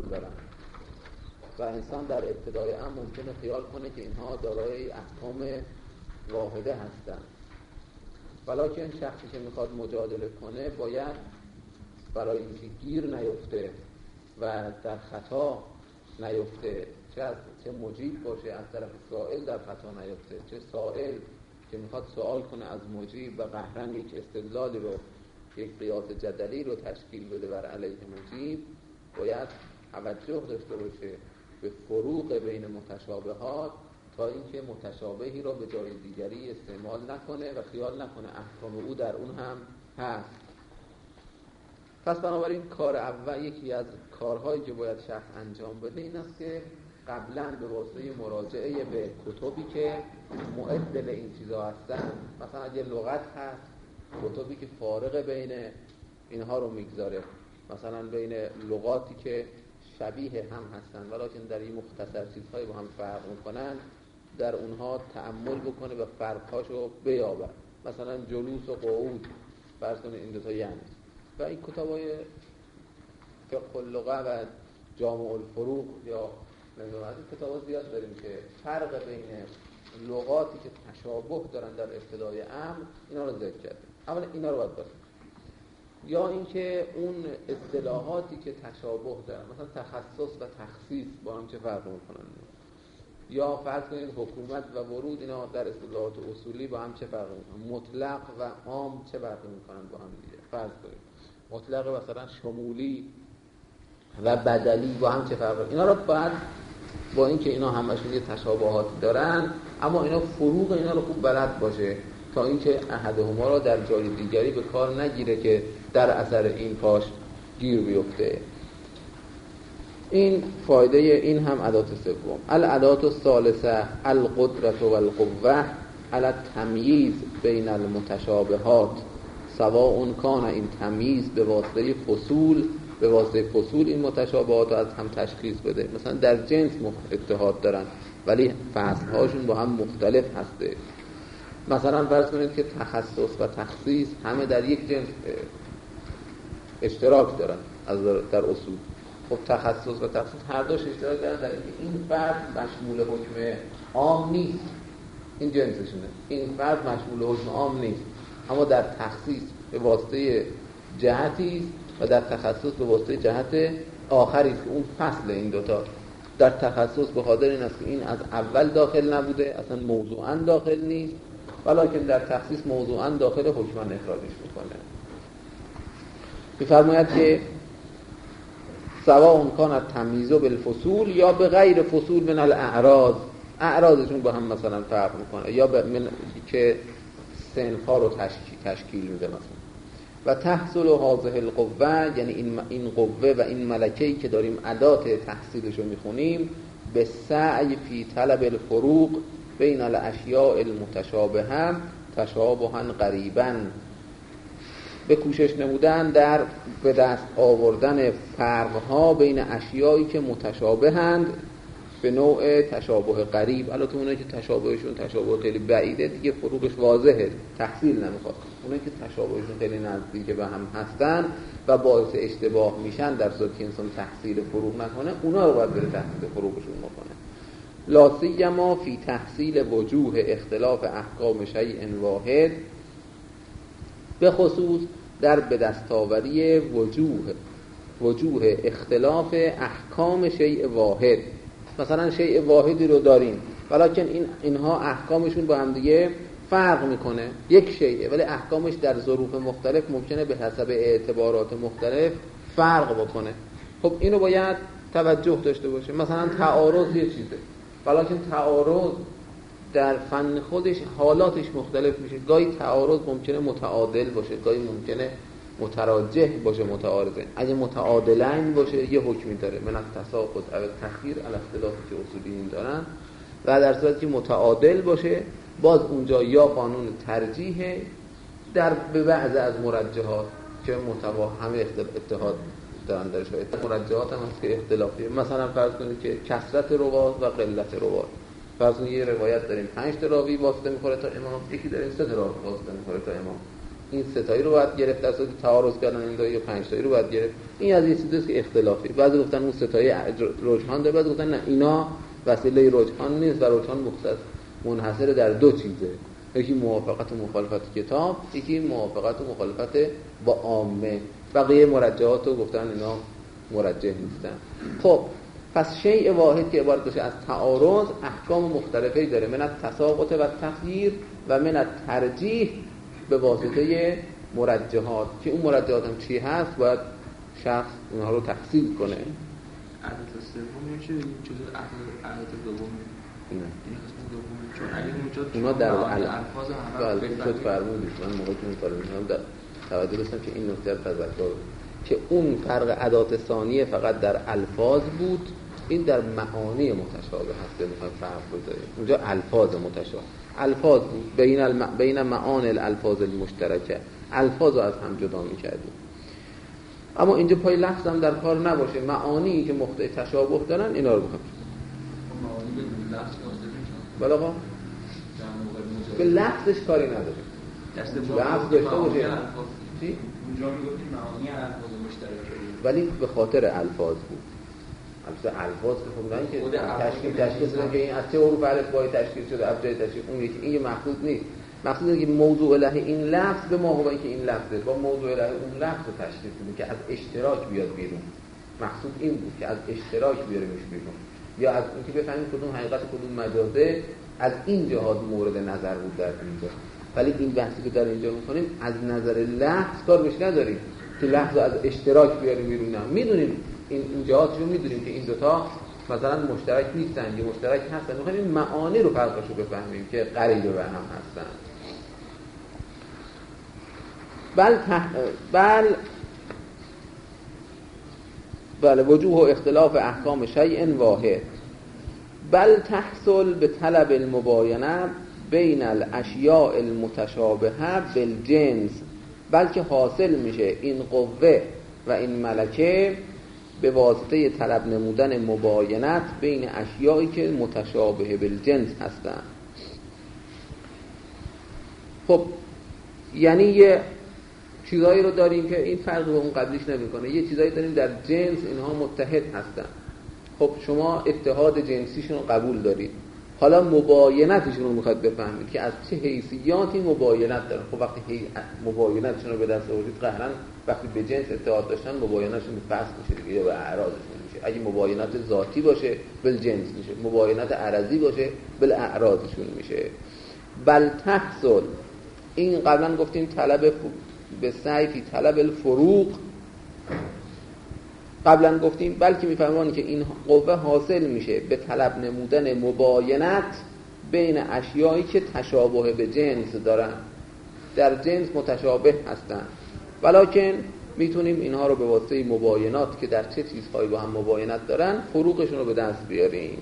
دارن و انسان در ابتدای امر ممکنه خیال کنه که اینها دارای احکام واحده هستند، ولیکن شخصی که میخواد مجادله کنه باید برای اینکه گیر نیفته و در خطا نیفته، چه مجیب باشه از طرف سائل در خطا نیفته، چه سائل که میخواد سوال کنه از مجیب و قهرن یک استدلال رو، یک قیاس جدلی رو تشکیل بده بر علیه مجیب، باید توجه داشته باشه به فروق بین متشابهات تا اینکه متشابهی رو به جای دیگری استعمال نکنه و خیال نکنه احکام او در اون هم هست. پس بنابراین کار اول، یکی از کارهایی که باید شخص انجام بده این است که قبلا به واسطه مراجعه به کتبی که معدل این چیزا هستن، مثلا اگه لغت هست کتبی که فارق بین اینها رو میگذاره، مثلا بین لغاتی که شبیه هم هستن ولیکن در این مختصر چیزهای با هم فرق میکنن، در اونها تأمل بکنه و فرقهاشو بیابه. مثلا جلوس و قعود فرض کنید این دو تا یعنی، و این کتابای فقه اللغه و جامع الفروق یا از این کتابا زیاد داریم که فرق بین لغاتی که تشابه دارن در ابتدای امر اینا رو ذکر کرده. اولا اینا رو باید باشیم، یا اینکه اون اصطلاحاتی که تشابه دارن، مثلا تخصص و تخصیص با هم چه فرق میکنن، یا فرض کنید حکومت و ورود، اینا در اصطلاحات اصولی با هم چه فرق میکنن، مطلق و عام چه فرق میکنن با هم دیگه. فرض کنید مطلق مثلا شمولی و بدلی با هم چه فرق، اینا رو باید با اینکه اینا همشون یه تشابهاتی دارن اما اینا فروق اینا رو خوب بلد باشه تا اینکه احدهما را در جای دیگری به کار نگیره که در اثر این پاش گیر بیفته. این فایده این هم ادات سوم. الادات الثالثه القدرة والقوة على التمییز بین المتشابهات سواء کان این تمییز به واسطه فصول این متشابهات رو از هم تشخیص بده. مثلا در جنس اتحاد دارن ولی فصلهاشون با هم مختلف هسته. مثلا فرض کنید که تخصص و تخصیص همه در یک جنس اشتراک دارن در اصول. خب تخصص و تخصیص هر دوش اشتراک دارن در این فرد مشمول حکم عام نیست، این جنسشونه، این فرد مشمول حکم عام نیست، اما در تخصیص به واسطه جهتی و در تخصص به واسطه جهت آخری که اون فصل این دوتا. در تخصص به خاطر این است که این از اول داخل نبوده، اصلا موضوعاً داخل نیست، ولیکن در تخصیص موضوعاً داخل حکماً اخراجش میکنه. میفرماید که سواء کان التمییز بالفصول یا به غیر فصول من الاعراض، اعراضشون با هم مثلا فرق میکنه، یا که صنف‌ها رو تشکیل میده مثلا. و تحصل هذه القوه، یعنی این قوه و این ملکه‌ای که داریم ادات تحصیلش رو میخونیم، به سعی فی طلب الفروق بین الاشیاء المتشابهه تشابها قریبا، به کوشش نمودن در به دست آوردن فرق‌ها بین اشیایی که متشابهند به نوع تشابه قریب. البته اونایی که تشابهشون تشابه خیلی بعیده دیگه فروقش واضحه، تحصیل نمیخواد. اونایی که تشابهشون خیلی نزدیک به هم هستن و باعث اشتباه میشن در صورتی که انسان تحصیل فروق نکنه، اونا رو باید بره تحصیل فروقشون بکنه. لا سیما فی تحصیل وجوه اختلاف احکام شیء واحد، به خصوص در به دستاوری وجوه اختلاف احکام شیء واحد. مثلا شیء واحدی رو داریم ولیکن اینها احکامشون با هم دیگه فرق میکنه، یک شیء ولی احکامش در ظروف مختلف ممکنه به حسب اعتبارات مختلف فرق بکنه. خب اینو باید توجه داشته باشه. مثلا تعارض یه چیزه ولیکن تعارض در فن خودش حالاتش مختلف میشه. گاهی تعارض ممکنه متعادل باشه، گاهی ممکنه متراجح باشه متعارضه. اگه متعادلین باشه یه حکمی داره من التساقط او تخییر علی اختلافی که اصولیین دارن، و در صورتی که متعادل باشه باز اونجا یا قانون ترجیح در به بعض از مرجحات که همه اتحاد دارن درش، مرجحات هم هست که اختلافیه. مثلا فرض کنید که کثرت روات و قلت روات، فرض کنید یه روایت داریم 5 تا راوی واسطه میخوره تا امام، یکی داریم 3 تا راوی واسطه میخوره تا امام. این ستایی رو باید گرفت در صورت تعارض کردن این دو یا 5 تایی رو باید گرفت. این از این چیزاست که اختلافی. بعضی گفتن اون ستایی رجحان داره، بعضی گفتن نه اینا وسیله رجحان نیست و رجحان منحصر در دو چیزه، یکی موافقت و مخالفت کتاب، یکی موافقت و مخالفت با عامه. بقیه مرجحات رو گفتن اینا مرجح نیستن. خب پس شیء واحد که عبارت باشه از تعارض احکام مختلفی داره، من التساقط و تغییر و من الترجیح به واسطه مرجحات، که اون مرجحات هم چی هست باید شخص اونها رو تحصیل کنه. عدد سوم میشه این چیز عدد دوم نه این قسمت دوم، چون اگه اونجا اونا در الفاظ همه شد فرمودید. من موقعی که این کارو می‌کردم در توجه داشتم که این نکته رو تذکر که اون فرق ادات ثانیه فقط در الفاظ بود، این در معانی متشابه هست. میخوایم فرق بذاریم اونجا الفاظ متشابه الفاظ بود بین معانی الالفاظ المشترکه، الفاظ رو از هم جدا می‌کردیم. اما اینجا پای لفظ هم در کار نباشه، معانی که مقتضی تشابه دارن اینا رو بخوام معانی به لفظ نازل بله آقا به لفظش کاری نداره، لفظ داشته باشه چی؟ اونجا میگفتیم معانی الفاظ مشترکه ولی به خاطر الفاظ بود. البته الفاظ که خب نه که تشکیل شده که این از چه حروف الفبایی تشکیل شده ابجد تشکیل اون یکی، این مقصود نیست. مقصود اینه که موضوع له این لفظ به ما هو که این لفظه با موضوع له اون لفظ رو تشکیل کنه که از اشتراک بیاد بیرون. مقصود این بود که از اشتراک بیاریمش بیرون، یا از اینکه بفهمیم کدوم حقیقت کدوم مجازه. از این جهات مورد نظر بود در اینجا. ولی این بحثی که در اینجا می‌کنیم از نظر لفظ کار بهش نداریم که لفظ از اشتراک بیاریم بیرون. نه میدونیم این جهاتشو میدونیم که این دوتا مثلا مشترک نیستن یا مشترک هستن، می‌خوایم این معانی رو فرقشو بفهمیم که قریب به هم هستن. بل وجوه اختلاف احکام شیء واحد بل تحصل به طلب المباینه بین الاشیاء المتشابهه بالجنس، بلکه حاصل میشه این قوه و این ملکه به واسطه طلب نمودن مباینت بین اشیایی که متشابه بالجنس هستند. خب یعنی یه چیزایی رو داریم که این فرق با اون قبلیش نمیکنه، یه چیزایی داریم در جنس اینها متحد هستن. خب شما اتحاد جنسیشون رو قبول دارید، حالا مباینتشون رو میخواد بفهمید که از چه حیثیاتی مباینت دارن. خب وقتی مباینتشون رو به دست آورید قهرن وقتی به جنس اتحاد داشتن مباینتشون به فصل میشه دیگه، یا به اعراضشون میشه. اگه مباینت ذاتی باشه بالجنس میشه، مباینت عرضی باشه بالاعراضشون میشه. بل تحصل این قبلا گفتیم طلب به سعی فی طلب الفروق، قبلا گفتیم بلکه میفهمانی که این قوه حاصل میشه به طلب نمودن مباینت بین اشیایی که تشابه به جنس دارن، در جنس متشابه هستن، ولکن میتونیم اینها رو به واسطه مباینات که در چه چیزهایی با هم مباینت دارن فروقشون رو به دست بیاریم.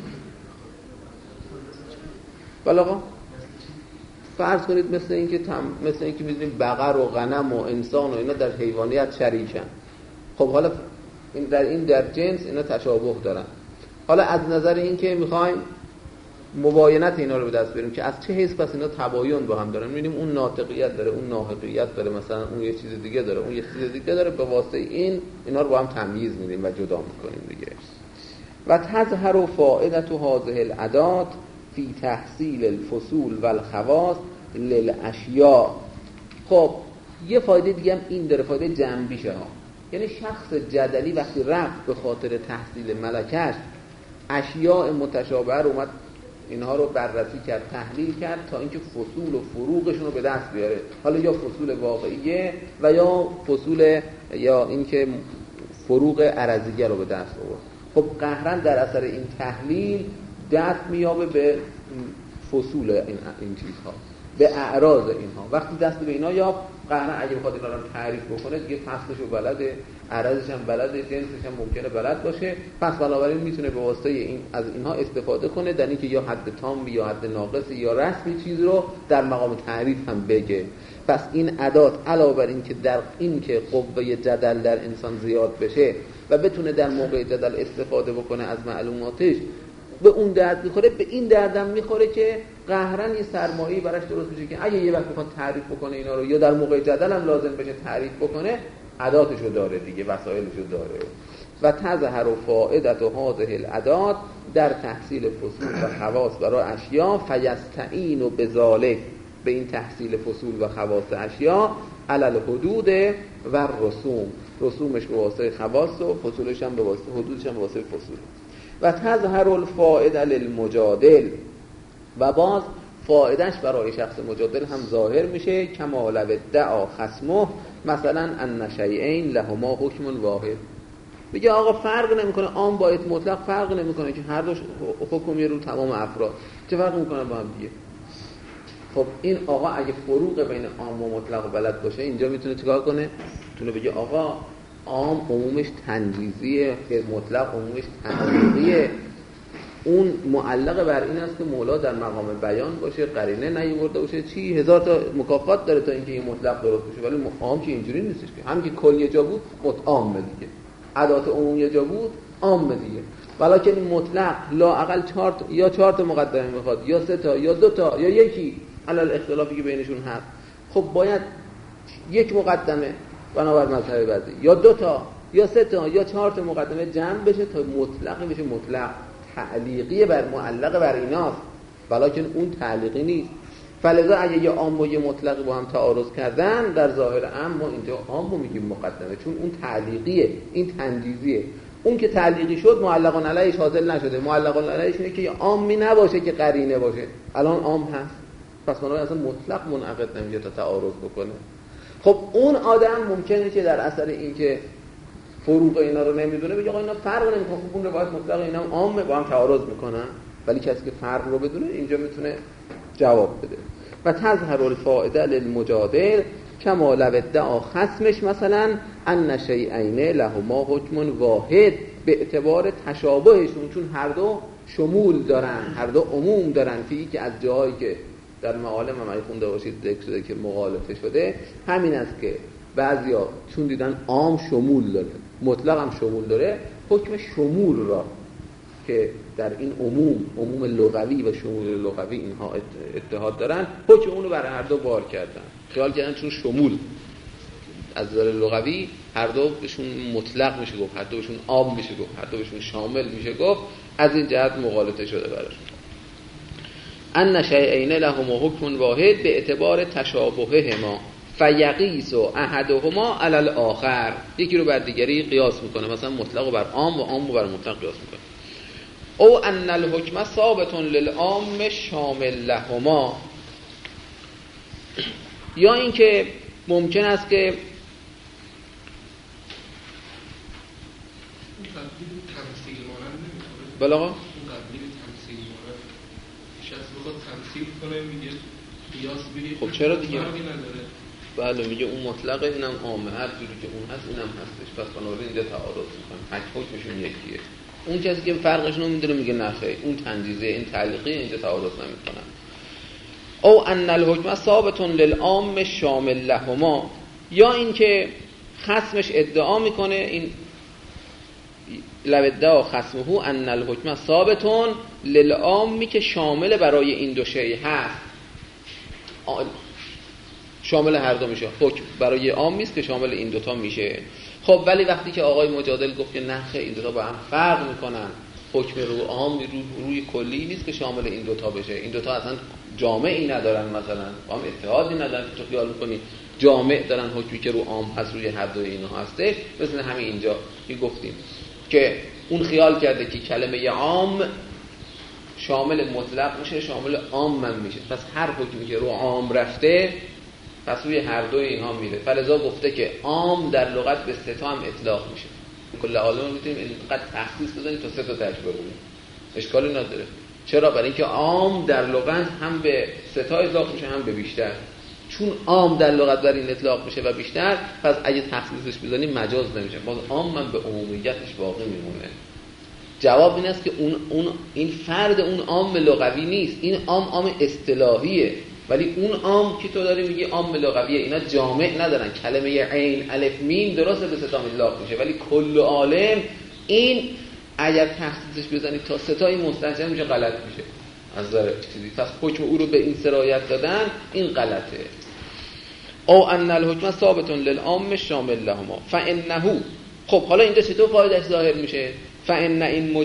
بله آقا فرض کنید مثل اینکه می‌دونیم بقر و غنم و انسان و اینا در حیوانیت شریکن. خب حالا در جنس اینا تشابه دارن. حالا از نظر این که می‌خوایم مباینت اینا رو به دست بیاریم که از چه حیث پس اینا تباین با هم دارن، می‌بینیم اون ناطقیت داره، اون ناحقیت داره، مثلا اون یه چیز دیگه داره، اون یه چیز دیگه داره، به واسطه اینا رو با هم تمییز می‌دیم و جدا می‌کنیم دیگه. و تظهر فائدة هذه العادات فی تحصیل الفصول و الخواص للاشیاء. خب یه فایده دیگه هم این داره، فایده جنبیشه ها. یعنی شخص جدلی وقتی رفت به خاطر تحصیل ملکش اشیاء متشابه رو اومد اینها رو بررسی کرد، تحلیل کرد تا اینکه فصول و فروقشون رو به دست بیاره، حالا یا فصول واقعیه و یا فصول یا اینکه فروق عرضیه رو به دست آورد. خب قهرن در اثر این تحلیل دست میابه به فصول این چیزها، به اعراض اینها. وقتی دست به اینا یاب قهرن اگه بخواد اینا رو تعریف بکنه دیگه فصلشو بلده، عرضش هم بلده، جنسش هم ممکنه بلد باشه. پس بنابراین میتونه به واسطه از اینها استفاده کنه در اینکه یا حد تام یا حد ناقص یا رسمی چیز رو در مقام تعریف هم بگه. پس این ادات علاوه بر این که در این که قوه جدل در انسان زیاد بشه و بتونه در موقع جدل استفاده بکنه از معلوماتش، به اون درد میخوره، به این دردم میخوره که قهرن یه سرمایه‌ای براش درست میشه که اگه یه وقت بخواد تعریف بکنه اینا رو، یا در موقع جدل هم لازم بشه تعریف بکنه، اداتشو داره دیگه، وسایلشو داره. و تظهر فائدت هذه الادات در تحصیل فصول و خواص برای اشیاء، فیستعین و بذالک، به این تحصیل فصول و خواص اشیاء، علی الحدود و رسوم، رسومش به واسطه خواص و فصولش هم به واسطه حدودش هم به واسطه فصول. و تظهر الفائده للمجادل، و باز فایدهش برای شخص مجادل هم ظاهر میشه، کما لو ادعا خصمه مثلا ان شیئین لهما حکم واحد. بگه آقا فرق نمیکنه، عام با مطلق فرق نمیکنه که هر دو حکمی رو تمام افراد، چه فرق میکنه با هم دیگه؟ خب این آقا اگه فروق بین عام و مطلق بلد باشه، اینجا میتونه چیکار کنه؟ میتونه بگه آقا عام عمومش تنجیزیه که مطلق عمومش تعلیقیه. اون معلق بر این است که مولا در مقام بیان باشه، قرینه نیورده باشه، چی هزار تا مکافات داره تا اینکه این مطلق درست بشه. ولی عام که اینجوری نیستش که هم که کل یه جا بود عام دیگه، ادات عموم یه جا بود عام دیگه. ولکن این مطلق لااقل 4 تا مقدمه میخواد، یا 3 تا یا 2 تا یا یکی، علل اختلافی که بینشون هست. خب باید یک مقدمه بنابر مذهب بعضی، یا 2 تا یا 3 تا یا 4 تا مقدمه جمع بشه تا مطلق بشه. مطلق تعلیقی بر معلق بر ایناست، ولکن اون تعلیقی نیست. فلذا اگه یه عام و یه مطلق با هم تعارض کردن، در ظاهر عام ما اینجا عام رو میگیم مقدمه، چون اون تعلیقیه، این تنجیزیه. اون که تعلیقی شد معلقان علیهش حاصل نشده. معلقان علیهش اینه که عامی نباشه که قرینه باشه. الان عام هست، پس بنابراین اصلا مطلق منعقد نمیشه تا تعارض بکنه. خب اون آدم ممکنه که در اثر این که فروق اینا رو نمیدونه بگه آقا اینا فرق نمیکنه، خب اون روایت مطلق اینا هم عامه با هم تعارض میکنن. ولی کسی که فرق رو بدونه اینجا میتونه جواب بده. و تظهر الفائده للمجادل کما لو ادعا خصمش مثلا ان شیئین لهما حکم واحد، به اعتبار تشابهشون، چون هر دو شمول دارن، هر دو عموم دارن. که از جایی که در معالم هم خونده باشید ذکر شده که مغالطه شده، همین است که بعضیا چون دیدن عام شمول داره، مطلق هم شمول داره، حکم شمول را که در این عموم لغوی و شمول لغوی اینها اتحاد دارن، حکم اونو برای هر دو بار کردن. خیال کردن چون شمول از نظر لغوی هر دو بهشون مطلق میشه گفت، هر دو بهشون عام میشه گفت، هر دو بهشون شامل میشه گفت، از این جهت مغالطه شده براشون. ان شیئین لهما حکم واحد به اعتبار تشابههما فیقیس و احدهما علی الاخر، یکی رو بر دیگری قیاس میکنه، مثلا مطلق رو بر عام و عام رو بر مطلق قیاس میکنه. او ان الحکم ثابت للعام شامل لهما، یا اینکه ممکن است که بلاغا اون قبلی تمثیل مانند شخص بخواد تمثیل کنه میگه قیاس بگیر. خب چرا دیگه؟ نداره. بله میگه اون مطلقه، اینم عامه، هر جوری که اون هست اینم هستش، پس بنابراین اینجا تعارض میکنه، حکمشون یکیه. اون کسی که فرقش رو میدونه میگه نه خیر، اون تنجیزه، این تعلیقی، اینجا تعارض نمیکنن. او ان الحکم ثابت للعام شامل لهما، یا اینکه خصمش ادعا میکنه، این لو ادعا خصمه ان الحکم ثابت للعام که شامل برای این دو شیء هست، شامل هر دو میشه. حکم برای عام نیست که شامل این دوتا میشه. خب ولی وقتی که آقای مجادل گفت که نه خیر این دوتا با هم فرق میکنن، حکم رو عام روی کلی نیست که شامل این دوتا بشه، این دوتا اصلا جامعی ندارن، مثلا با هم اتحادی ندارن، تو خیال میکنی جامع دارن، حکمی که رو عام هست روی هر دوی اینها هسته. مثلا همین اینجا که گفتیم که اون خیال کرده که کلمه عام شامل مطلق میشه، شامل عام من میشه، پس هر حکمی که رو عام رفته پس روی هر دوی اینها میره. فلذا گفته که عام در لغت به 3 تا هم اطلاق میشه. کل عالم میتونیم اینقدر تخصیص بزنیم تا 3 تا تشبیه کنیم، اشکالی نداره. چرا؟ برای اینکه عام در لغت هم به 3 تا اطلاق میشه هم به بیشتر. چون عام در لغت بر این اطلاق میشه و بیشتر، پس اگه تخصیصش بزنیم مجاز نمیشه، باز عام من به عمومیتش باقی میمونه. جواب این است که این فرد اون عام لغوی نیست، این عام اصطلاحیه. ولی اون عام که تو داری میگی عام لغویه، اینا جامع ندارن. کلمه عین الف میم درسته به 3 تا اطلاق میشه، ولی کل عالم این اگر تخصیصش بزنید تا ستایی مستلزم میشه غلط میشه از نظر چیزی. پس حکم او رو به این سرایت دادن این غلطه. او ان الحکم ثابت للعام شامل لهما فانه. خب حالا اینجا چطور فایدهش ظاهر میشه؟ فانه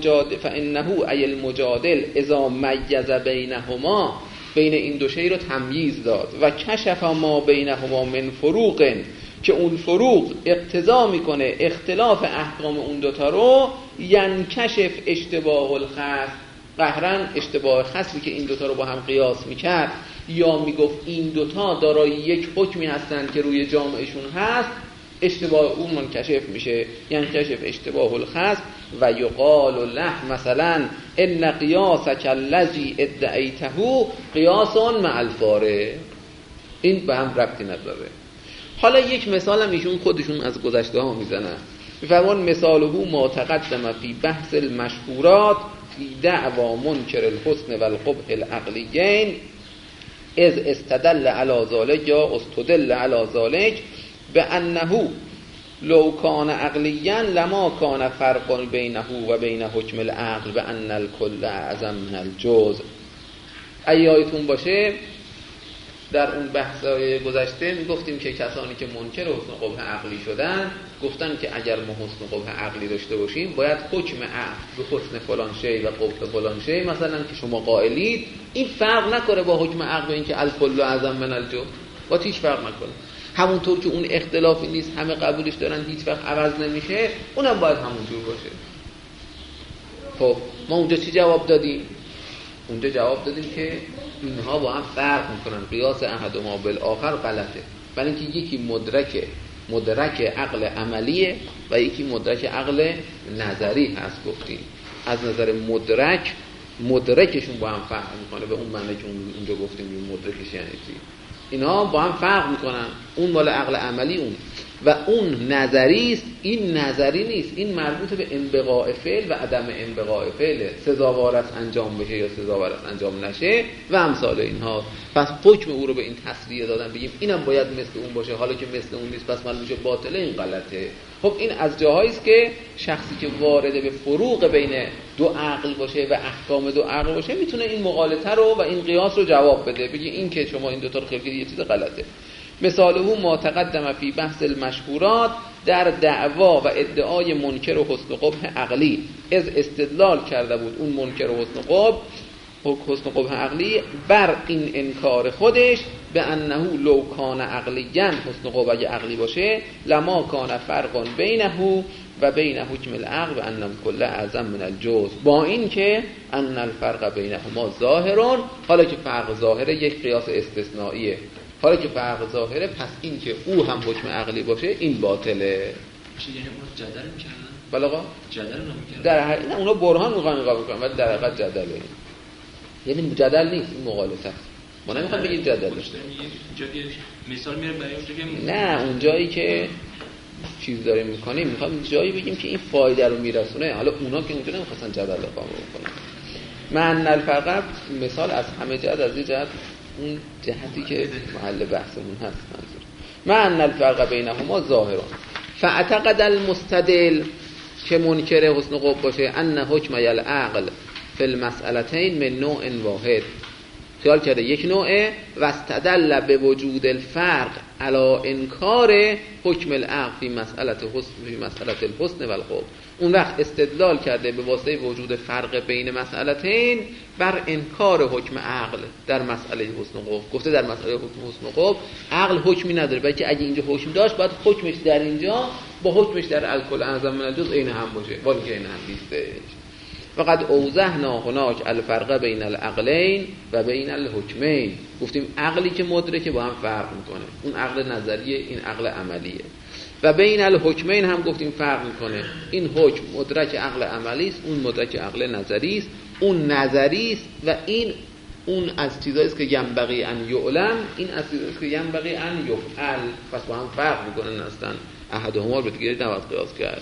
ای المجادل اذا میز بینهما، بین این دو شی رو تمییز داد و کشف ما بینهما من فروق، که اون فروق اقتضا میکنه اختلاف احکام اون دوتا رو، ینکشف اشتباه الخصم، قهرن اشتباه خصمی که این دوتا رو با هم قیاس میکرد یا میگفت این دوتا دارای یک حکمی هستن که روی جامعشون هست، اشتباه اون منکشف میشه، ینکشف اشتباه الخصم. و یقال له مثلا ان قیاسک الذی ادعیته قیاس مع الفارق. این به هم ربطی نداره. حالا یک مثال هم ایشون خودشون از گذشته ها میزنن، میفرمان مثاله ما تقدم فی بحث المشهورات فی دعوا منکر الحسن و القبح العقلیین اذ استدل علی ذلک یا استدل علی ذلک بانه لو کان عقلیا لما کان فرق بینه و بین حکم العقل بان الکل اعظم من الجزء. ایایتون باشه در اون بحث‌های گذشته میگفتیم که کسانی که منکر حسن قبح عقلی شدن گفتن که اگر ما حسن قبح عقلی داشته باشیم باید حکم عقل به حسن فلان شی و قبح فلان شی مثلا که شما قائلید این فرق نکنه با حکم عقل، این که الکل اعظم من الجزء با هیچ فرق نکنه. همونطور که اون اختلافی نیست همه قبولش دارن هیچ وقت عوض نمیشه، اونم باید همونجور باشه. خب ما اونجا چی جواب دادیم؟ اونجا جواب دادیم که اینها با هم فرق میکنن، قیاس احدهما بالآخر غلطه، برای اینکه یکی مدرک عقل عملیه و یکی مدرک عقل نظری هست. گفتیم از نظر مدرکشون با هم فرق میکنه، به اون معنی که اونجا گفتیم این مدرکش یعنی چی. اینا با هم فرق میکنن، اون مال عقل عملی اون و اون نظری است، این نظری نیست، این مربوط به انبغاء فعل و عدم انبغاء فعل، سزاوار است انجام بشه یا سزاوار است انجام نشه و امثال اینها. پس حکم او رو به این تسویه دادن بگیم اینم باید مثل اون باشه، حالا که مثل اون نیست پس معلوم میشه باطله، این غلطه. خب این از جاهایی است که شخصی که وارد به فروق بین دو عقل باشه و احکام دو عقل باشه میتونه این مغالطه رو و این قیاس رو جواب بده، بگی این که شما این دو تا رو خیلی یه چیز غلطه. مثاله ما تقدم فی بحث المشهورات، در دعوا و ادعای منکر و حسن قبح عقلی از استدلال کرده بود اون منکر و حسن قبح عقلی بر این انکار خودش به انه لو کان عقلیاً حسن قبح عقلی باشه لما کان فرق بینه و بین حکم العقل و ان کل اعظم من الجزء، با این که ان الفرق بینهما ظاهرون. حالا که فرق ظاهره یک قیاس استثنائیه، حالا که فرق ظاهره پس این که او هم حکم عقلی باشه این باطله. یعنی اون جدل می‌کردن؟ بله آقا جدل نمی‌کردن. در حقیقت اونا برهان می‌خوان قبول کنن ولی در حقیقت جدله. یعنی جدل نیست، این مغالطه است. ما نمی‌خوام بگیم جدله. اینجا مثال میاره برای اونجا که نه اون جایی که چیز داریم می‌کنیم می‌خوام جایی بگیم که این فایده رو میرسونه. حالا اونا که اونجا نمی‌خواستن جدل قائم بکنن. من الفرق مثال از همه جهت، از این جهت اون جهتی که محل بحثمون هست منظور من الفرق بینهما ظاهران فاعتقد المستدل که منکر حسن قبح باشه ان حکم العقل فی المسئلتین من نوع واحد، خیال کرده یک نوعه و استدل به وجود الفرق علی انکار حکم العقل فی مسئله الحسن و القبح. اون وقت استدلال کرده به واسطه وجود فرق بین مسئلتین بر انکار حکم عقل در مسئله حسن و قبح. گفته در مسئله حسن و قبح عقل حکمی نداره، بلکه اگه اینجا حکم داشت باید حکمش در اینجا با حکمش در الکل اعظم من الجزء عین هم باشه، ولی که عین هم نیستش. فقط اوضحنا هناک الفرق بین العقلین و بین الحکمین. گفتیم عقلی که مدرکه با هم فرق میکنه، اون عقل نظریه این عقل عملیه. و بین الحکمین هم گفتیم فرق میکنه، این حکم مدرک عقل عملی است، اون مدرک عقل نظری است. اون نظری است و این اون از چیزایی است که ینبغی ان یعلم، این از چیزایی است که ینبغی ان یفعل. پس با هم فرق میکنن، اصلا احدهما رو به دیگری نباید قیاس کرد.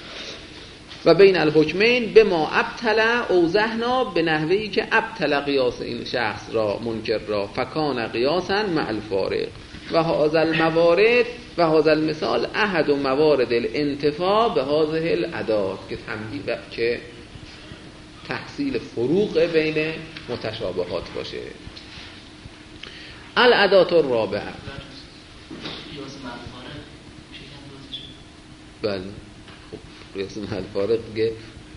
و بین الحکمین به ما ابتلا اوضحنا به نحوهی که ابتلا قیاس این شخص را منکر را فکان قیاسا مع الفارق و هذا الموارد و هذا المثال احد موارد الانتفاع به هذه الادات که تنبیه که تحصیل فروق بین متشابهات باشه. الادات الرابعه. بله خب قیاس الفارق دیگه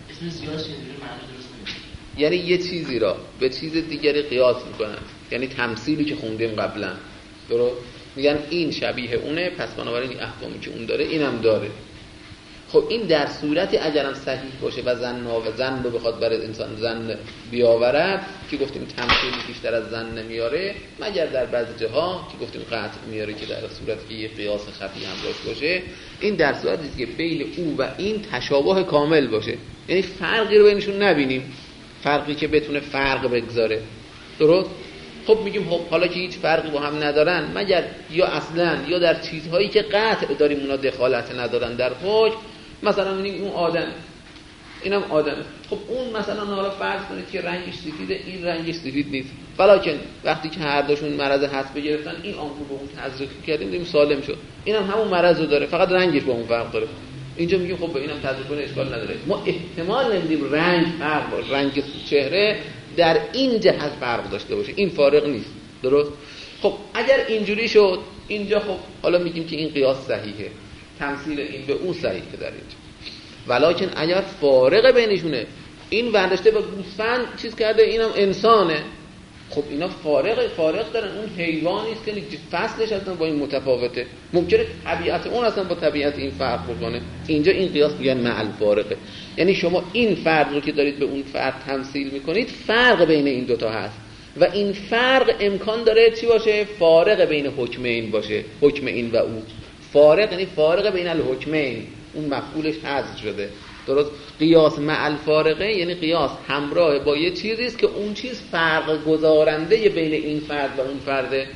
یعنی یه چیزی را به چیز دیگری قیاس میکنن، یعنی تمثیلی که خوندیم قبلا درست میگن این شبیه اونه، پس بنابراین این احکامی که اون داره اینم داره. خب این در صورتی اگرم صحیح باشه و زن رو بخواد برای انسان زن بیاورد که گفتیم تمثیلی بیشتر از زن نمیاره، مگر در بعضی جاها که گفتیم قطع میاره که در صورتی که یه قیاس خفی هم داشته باشه. این در صورتی که بین او و این تشابه کامل باشه، یعنی فرقی رو بینشون نبینیم، فرقی که بتونه فرق بگذاره. درست؟ خب میگیم خب حالا که هیچ فرقی با هم ندارن، مگر یا اصلا یا در چیزهایی که قطع داریم اونا دخالت ندارن در حکم، مثلا میگیم اون آدم اینم آدم، خب اون مثلا حالا فرض کنید که رنگش سفیده، این رنگش سفید نیست، ولیکن وقتی که هر دوشون مرض حسبه گرفتن این آنکو به اون تزریق کردیم دیدیم سالم شد، اینم همون مرض رو داره فقط رنگش با اون فرق داره. اینجا میگیم خب به اینم تزریق کنه اشکال نداره. ما احتمال نمیدیم رنگ فرق باشه، رنگ چهره در این جهت فرق داشته باشه، این فارق نیست. درست؟ خب اگر اینجوری شد اینجا خب حالا میگیم که این قیاس صحیحه، تمثیل این به اون صحیحه در اینجا. ولیکن اگر فارق بینشونه، این ورداشته با گوسفند چیز کرده اینم انسانه، خب اینا فارق دارن، اون حیوانی است که فصلش اصلا با این متفاوته، ممکنه طبیعت اون اصلا با طبیعت این فرق بکنه. اینجا این قیاس میگن مع الفارقه، یعنی شما این فرق رو که دارید به اون فرق تمثیل میکنید، فرق بین این دوتا هست و این فرق امکان داره چی باشه؟ فارق بین حکمین باشه، حکم این و او. فارق یعنی فارق بین الحکمین، اون مفعولش حذف شده. درست؟ قیاس مع الفارقه یعنی قیاس همراه با یه چیزی است که اون چیز فرق گذارنده بین این فرد و اون فرده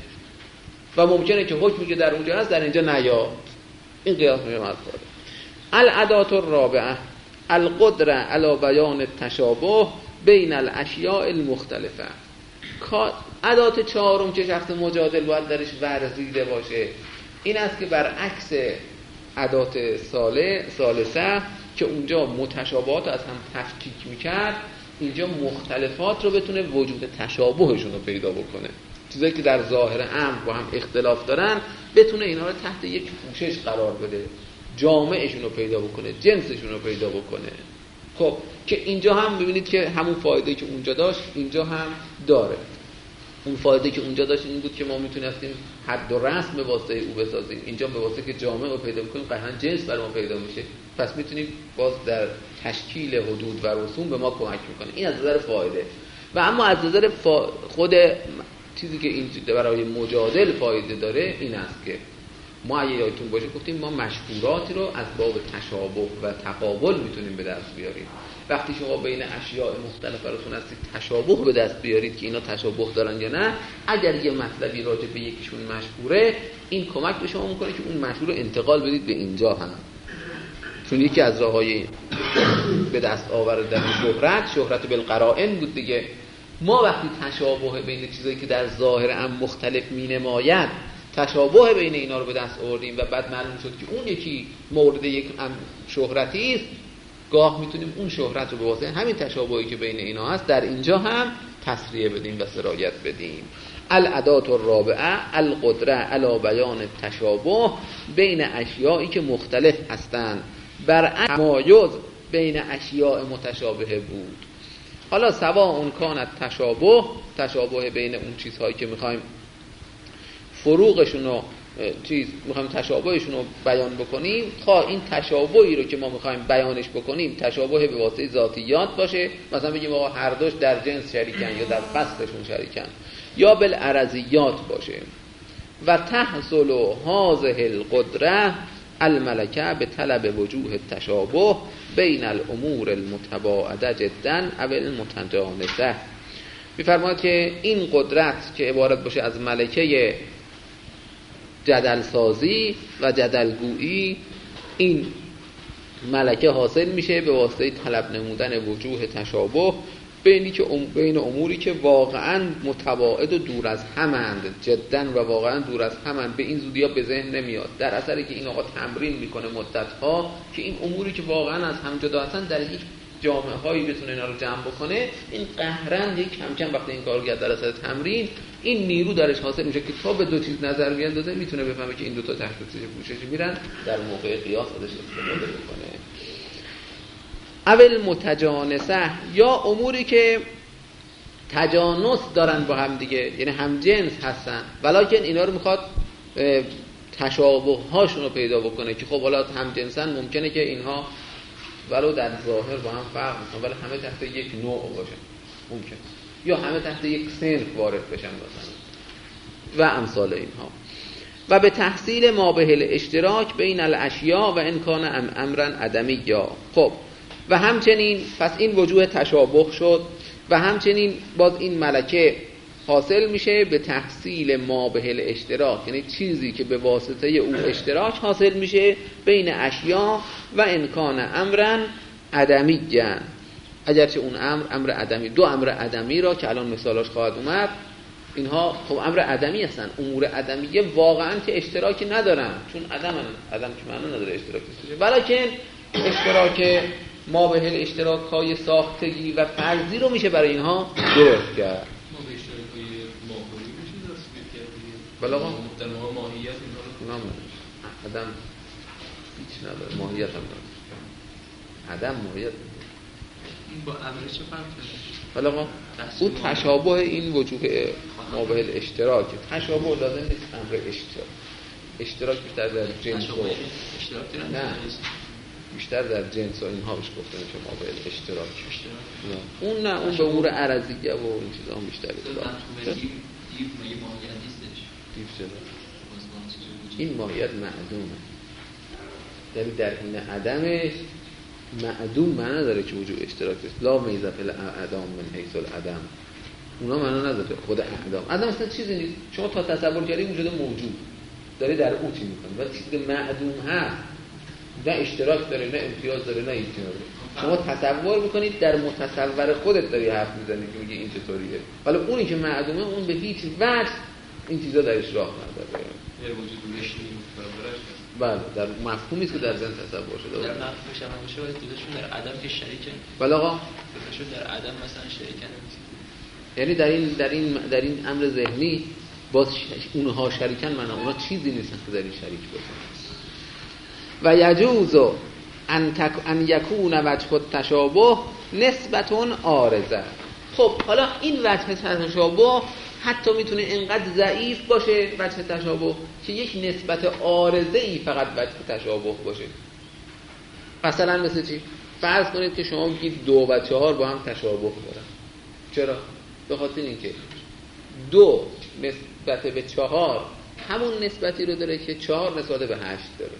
و ممکنه که حکمی که در اونجا هست در اینجا نیاد. این قیاس مع الفارقه. الادات الرابعه القدره علی بیان التشابه بین الاشیاء المختلفه. ادات چهارم که شخص مجادل باید درش ورزیده باشه این است که برعکس ادات ثالثه که اونجا متشابهات از هم تفکیک میکرد، اینجا مختلفات رو بتونه وجود تشابهشون رو پیدا بکنه. چیزایی که در ظاهر امر با هم اختلاف دارن بتونه اینا رو تحت یک پوشش قرار بده، جامعشون رو پیدا بکنه، جنسشون رو پیدا بکنه. خب که اینجا هم ببینید که همون فایده که اونجا داشت اینجا هم داره. اون فایده که اونجا داشت این بود که ما میتونستیم حد و رسم به واسطه او بسازیم، اینجا به واسطه که جامعه رو پیدا بکنیم قطعاً جنس برای ما پیدا میشه، پس میتونیم باز در تشکیل حدود و رسوم به ما کمک میکنه. این از نظر فایده. و اما از نظر خود چیزی که این برای مجادل فایده داره این است که ما اگه یادتون باشه گفتیم ما مشهوراتی رو از باب تشابه و تقابل میتونیم به دست بیاریم. وقتی شما بین اشیاء مختلف رو تونستید تشابه به دست بیارید که اینا تشابه دارن یا نه، اگر یه مطلبی راجع به یکیشون مشهوره این کمک به شما میکنه که اون مشهور رو انتقال بدید به اینجا هم، چون یکی از راههای به دست آوردن شهرت بالقرائن بود دیگه. ما وقتی تشابه بین چیزایی که در ظاهر هم مختلف مینماید تشابه بین اینا رو به دست آوردیم و بعد معلوم شد که اون یکی مورد یک شهرتی است، گاه میتونیم اون شهرت رو به واسطه همین تشابهی که بین اینا هست در اینجا هم تسریع بدیم و سرایت بدیم. الادات الرابعه القدره علی بیان التشابه بین اشیائی که مختلف هستند بر تمایز بین اشیاء متشابه بود. حالا سواء اون کانت تشابه بین اون چیزهایی که میخوایم فروغشون رو میخوایم تشابهشون رو بیان بکنیم، خواه این تشابهی رو که ما میخوایم بیانش بکنیم تشابه به واسطه ذاتیات باشه، مثلا بگیم آقا هر دوش در جنس شریکن یا در فصلشون شریکن، یا بالعرضیات باشه. و تحصل هذه القدره الملکه به طلب وجوه التشابه بین الامور المتباعده جدا او المتجانسه. میفرماید که این قدرت که عبارت باشه از ملکه جدل سازی و جدل گویی، این ملکه حاصل میشه به واسطه طلب نمودن وجوه تشابه بین اموری که واقعا متباعد و دور از همند، جدا و واقعا دور از همند. به این زودی ها به ذهن نمیاد در اثری که این آقا تمرین میکنه مدتها که این اموری که واقعا از هم جدا هستن در یک جامعه هایی بتونه اینا رو جمع بکنه، این قهرن یک کم کم وقتی این کارو کرد در اثر تمرین این نیرو درش حاصل میشه که تا به دو چیز نظر بیاندازه میتونه بفهمه که این دو تا تحت تاثیر پوشش میرن، در موقع قیاس ازش استفاده بکنه. اول متجانسه، یا اموری که تجانس دارن با هم دیگه، یعنی هم جنس هستن ولیکن اینا رو میخواد تشابه هاشون رو پیدا بکنه که خب حالا هم جنسن، ممکنه که اینها ولو در ظاهر با هم فرق میکنن ولی همه تحت یک نوع باشن، ممکن، یا همه تحت یک صنف وارد بشن مثلا و امثال اینها. و به تحصیل ما به الاشتراک بین الاشیاء و امکان امرا عدمی. یا خب و همچنین پس این وجوه تشابه شد و همچنین باز این ملکه حاصل میشه به تحصیل ما به الاشتراک، یعنی چیزی که به واسطه او اشتراک حاصل میشه بین اشیاء و امکان امرا عدمی جن، اگرچه اون امر عدمی، دو امر عدمی را که الان مثالاش خواهد اومد، اینها خب امر عدمی هستن، امور عدمیه واقعا که اشتراکی ندارن چون عدم که معنی نداره اشتراک داشته، ولیکن اشتراک ما به اشتراک های ساختگی و فرضی رو میشه برای اینها درست کرد. ما به اشتراک های ماهوری میشه درست کردیم. بله آقا در واقع ماهیت اینها رو عدم هیچ نداره، ماهیت هم داره. عدم ماهیت این با امر چه فرق داره؟ بله آقا اون تشابه این وجوه ما به اشتراک، تشابه لازم نیست امر اشتراک بیشتر در جنس و نه بیشتر در جنس و اینها بهش گفته میشه ما به اشتراک. اون نه، اون به امور عرضیه و این چیزا هم بیشتری داره. این ماهیت معدومه، یعنی در این عدمش معدوم معنی داره که وجود اشتراک است. لا میزه فی الاعدام من حیث العدم، اونا معنی نداره خود اعدام. عدم اصلا چیزی نیست، شما تا تصور کردی وجود موجود داره در اون چی میکنه و چیزی معدوم هست، نه اشتراک داره، نه امتیاز داره، نه هیچی نداره. شما تصور میکنید در متصور خودت داری حرف میزنی که میگی این چطوریه، ولی اونی که معدومه اون به هیچ وجه این چیزا درش راه نداره. یعنی وجود نشینی برابرش بله در مفهومی است که در ذهن تصور شده. در مفهوم شما باشه ولی دوتاشون در عدم که شریکن. بله آقا دوتاشون در عدم مثلا شریکن. یعنی در این امر ذهنی باز اونها شریکن، من اونها چیزی نیستن که در این شریک باشن. و یجوز ان یکون وجه التشابه نسبت عارضه. خب حالا این وجه تشابه حتی میتونه اینقدر ضعیف باشه وجه تشابه که یک نسبت عارضه‌ای فقط وجه تشابه باشه. مثلا مثل چی؟ فرض کنید که شما بگید 2 و 4 با هم تشابه دارن. چرا؟ به خاطر اینکه 2 نسبت به 4 همون نسبتی رو داره که 4 نسبت به 8 داره.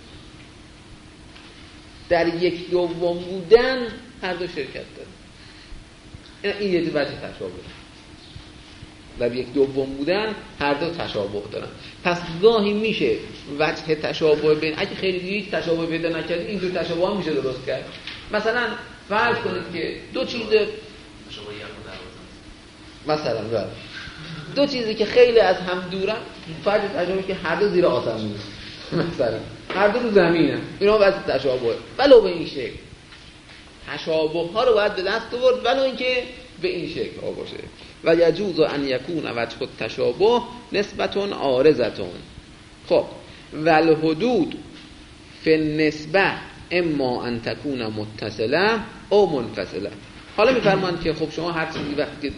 در 1/2 بودن هر دو شرکت داره. این یه وجه تشابه. در 1/2 بودن هر دو تشابه دارن. پس گاهی میشه وجه تشابه بین، اگه خیلی دیگه تشابه پیدا نکردید این دو تشابه هم میشه درست کرد. مثلا فرض کنید که دو چیز تشابه مثلا دو چیزی که خیلی از هم دورن، فرض تشابه که هر دو زیر آسمونه، مثلا هر دو رو زمینه، اینا وجه تشابه. ولو به این شکل تشابه ها رو باید به دست آورد، ولو اینکه به این شکل ها باشه. و یجوز ان یکون وجه التشابه نسبت عارضه. خب والحدود فی النسبه اما ان تکون متصله او منفصله. حالا میفرمایند که خب شما هر چیزی وقتی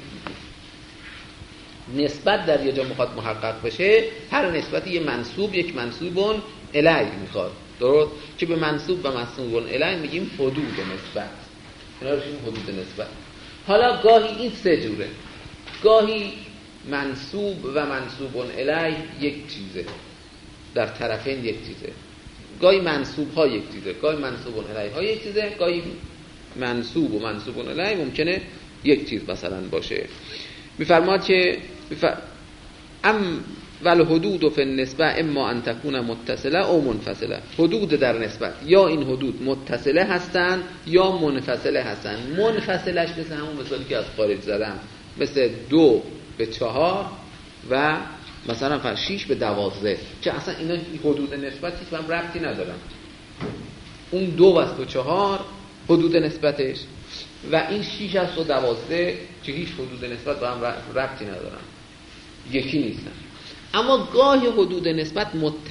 نسبت در یه جا میخواد محقق بشه، هر نسبتی یه منسوب، یک منسوبون الیه میخواد، درست؟ که به منسوب و منسوبون الیه میگیم حدود نسبت. اینا رو میگیم حدود نسبت. حالا گاهی این سه جوره، گاهی منسوب و منسوبون الیه یک چیزه، در طرفین یک چیزه، گاهی منسوب ها یک چیزه، گاهی منسوبون الیه ها یک چیزه، گاهی منسوب و منسوبون الیه ممکنه یک چیز مثلا باشه. میفرماد که والحدود فی النسبه اما ان تکون متصله او منفصله. حدود در نسبت یا این حدود متصله هستن یا منفصله هستن. منفصلش مثل همون مثالی که از خارج زدم، مثل 2 به 4 و مثلا 6 به 12 که اصلا اینا حدود نسبتی که هم ربطی ندارن. اون 2 و 4 حدود نسبتش و این 6 است و 12 که هیچ حدود نسبت به هم ربطی ندارن، یکی نیستن. اما گاهی حدود نسبت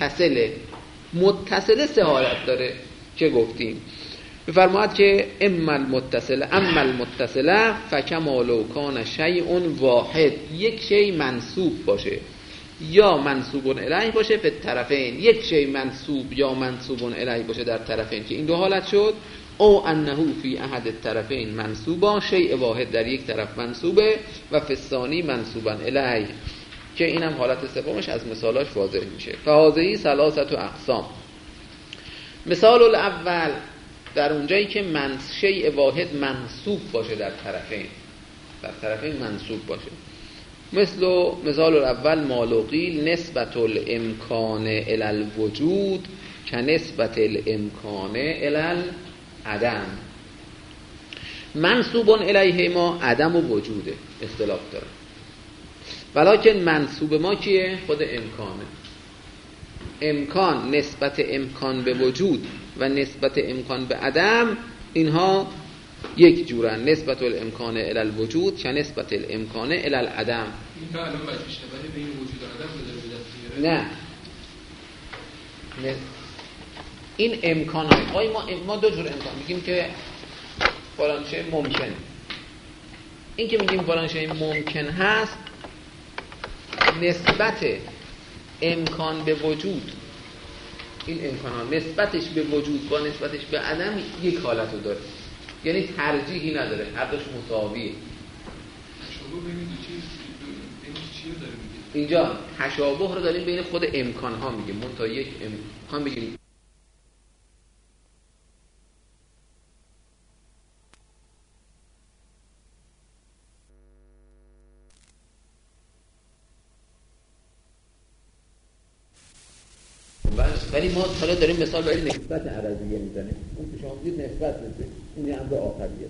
متصله 3 حالت داره که گفتیم. بفرماید که اما المتصله فکما لو کان شیء واحد، یک شی منصوب باشه یا منصوب الیه باشه به طرفین، یک شی منصوب یا منصوب الیه باشه در طرفین که این 2 حالت شد. او انه فی احد الطرفین منصوبا، شیء واحد در یک طرف منصوبه و فی الثانی منصوبا الیه که اینم حالت سومش از مثالاش واضح میشه. فهذه 3 اقسام. مثال الاول در اونجایی که شیء واحد منصوب باشه در طرفین منصوب باشه، مثال الاول مالوقیل نسبت الامکان الی الوجود که نسبت الامکان الی العدم. منصوب الیه ما عدم و وجوده، اختلاف داره، ولکن منصوب ما کیه؟ خود امکانه. امکان نسبت امکان به وجود و نسبت امکان به عدم اینها یک جورن، نسبت الامکان الی الوجود که نسبت الامکان الی العدم. این که الان باید میشه ولی بین وجود و عدم بذاره به دست میاره. نه این امکان‌های ما 2 جور امکان میگیم که فلان شی ممکن. این که میگیم فلان شی ممکن هست، نسبت امکان به وجود، این امکان‌ها نسبتش به وجود با نسبتش به عدم یک حالت رو داره، یعنی ترجیحی نداره، هر دوش مساویه. تشابه بین چی داره میگه؟ اینجا تشابه رو داریم بین خود امکان‌ها میگیم، منتها یک امکان بگیم ولی ما حالا داریم مثال برای نسبت عرضیه میزنیم. اون که شما دید نسبت میزنیم، این امر آخریه.